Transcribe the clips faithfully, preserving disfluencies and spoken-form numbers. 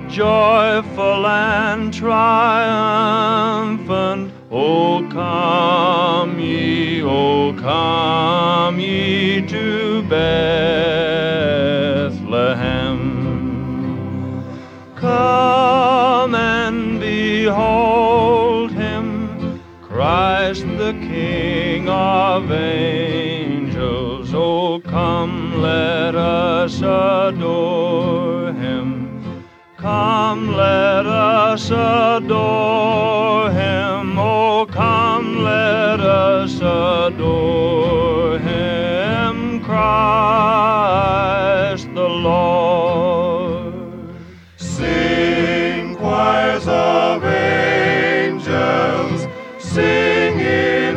joyful and triumphant. O come ye, O come ye to Bethlehem. Come and behold him, Christ the King of angels. O come, let us adore him. Come, let us adore him. Oh, come, let us adore him, Christ the Lord. Sing, choirs of angels, sing in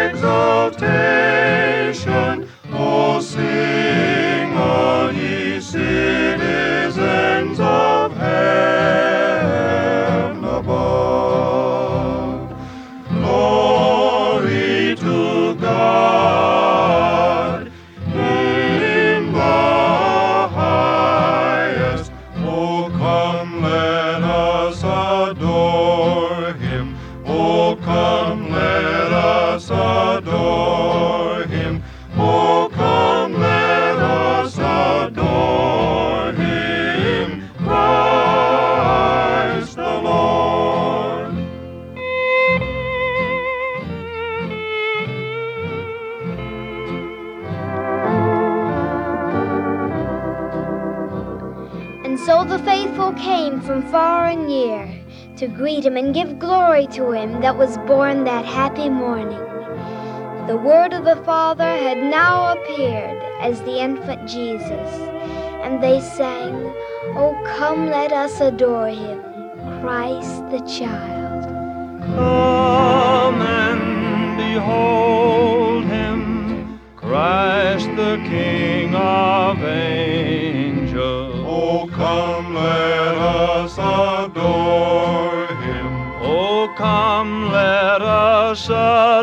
exaltation. Oh, sing, all ye citizens of heaven above. Glory to God in the highest. Oh, come, let us adore him. Oh, come, let us adore him. Oh, come, let us adore him, Christ the Lord. And so the faithful came from far and near to greet him and give glory to him that was born that happy morning. The word of the Father had now appeared as the infant Jesus, and they sang, "O come, let us adore him, Christ the child." Come and behold him, Christ the King of angels. Oh, come, let us adore him. Oh, come, let us adore